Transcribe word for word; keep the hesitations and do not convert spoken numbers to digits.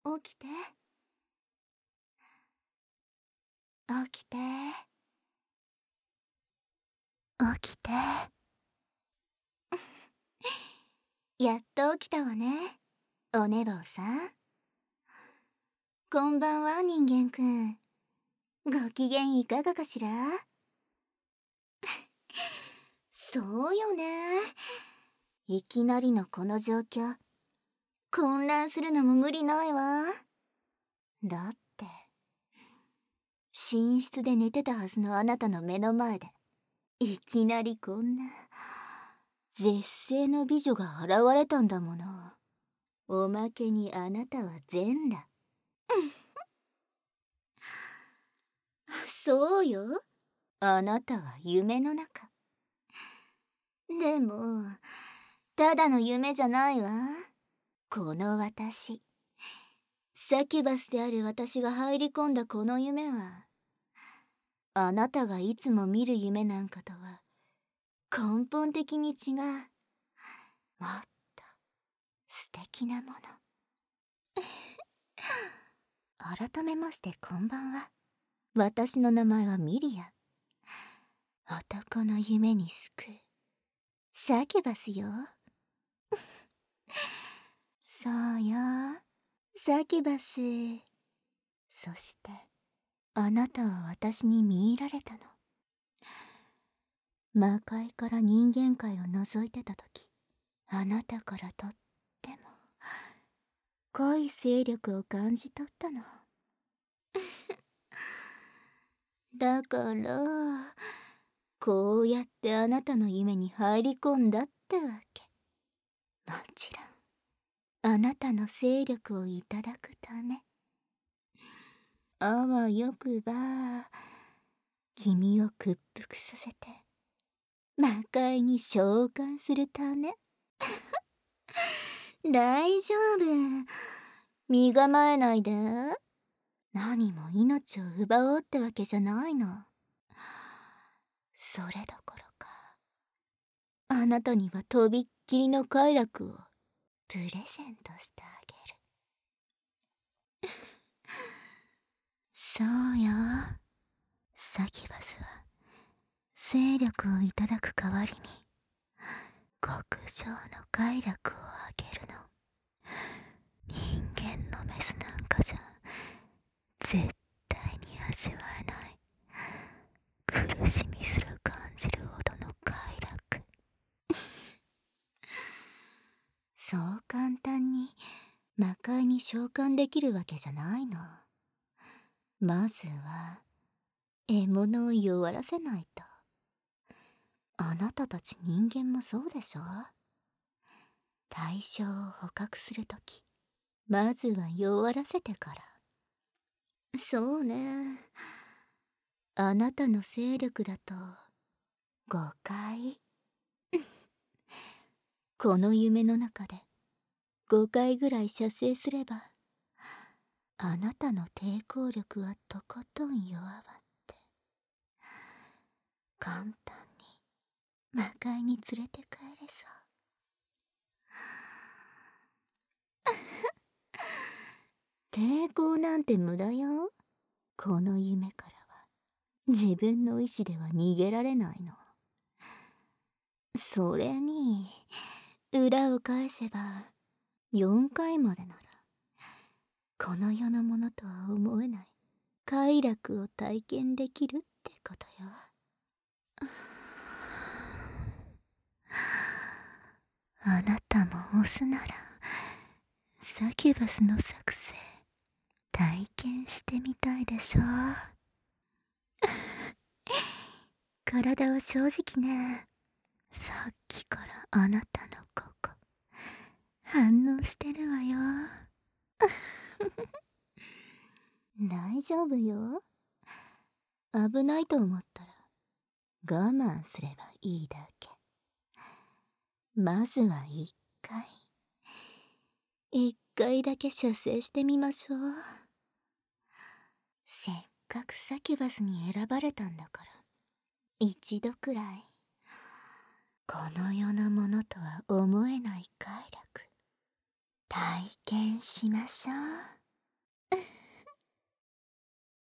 起きて。起きて。起きて。やっと起きたわね、お寝坊さん。こんばんは、人間くん。ご機嫌いかがかしら？そうよね。いきなりのこの状況、混乱するのも無理ないわ。だって、寝室で寝てたはずのあなたの目の前で、いきなりこんな、絶世の美女が現れたんだもの。おまけにあなたは全裸。そうよ。あなたは夢の中。でも、ただの夢じゃないわ。この私、サキュバスである私が入り込んだこの夢は、あなたがいつも見る夢なんかとは根本的に違う。もっと素敵なもの。改めましてこんばんは。私の名前はミリア。男の夢に救うサキュバスよ。そうよ、サキュバス。そしてあなたは私に見入られたの。魔界から人間界を覗いてた時、あなたからとっても濃い勢力を感じ取ったの。だからこうやってあなたの夢に入り込んだってわけ。もちろんあなたの勢力をいただくため。あわよくば君を屈服させて魔界に召喚するため。大丈夫、身構えないで。何も命を奪おうってわけじゃないの。それどころか、あなたにはとびっきりの快楽をプレゼントしてあげる。そうよ、サキュバスは勢力をいただく代わりに極上の快楽をあげるの。人間のメスなんかじゃ絶対に味わえない苦しみすら感じるほどの快楽。そう簡単に魔界に召喚できるわけじゃないの。まずは獲物を弱らせないと。あなたたち人間もそうでしょ？対象を捕獲するとき、まずは弱らせてから。そうね、あなたの勢力だとごかい。この夢の中でごかいぐらい射精すれば、あなたの抵抗力はとことん弱まって簡単に魔界に連れて帰れそう。抵抗なんて無駄よ。この夢からは自分の意志では逃げられないの。それに裏を返せばよんかいまでならこの世のものとは思えない快楽を体験できるってことよ。あなたもオスならサキュバスの作戦体験してみたいでしょ。体は正直ね。さっきからあなたのここ反応してるわよ。大丈夫よ。危ないと思ったら我慢すればいいだけ。まずは一回一回だけ射精してみましょう。せっかくサキュバスに選ばれたんだから一度くらいこの世のものとは思えない快楽体験しましょう。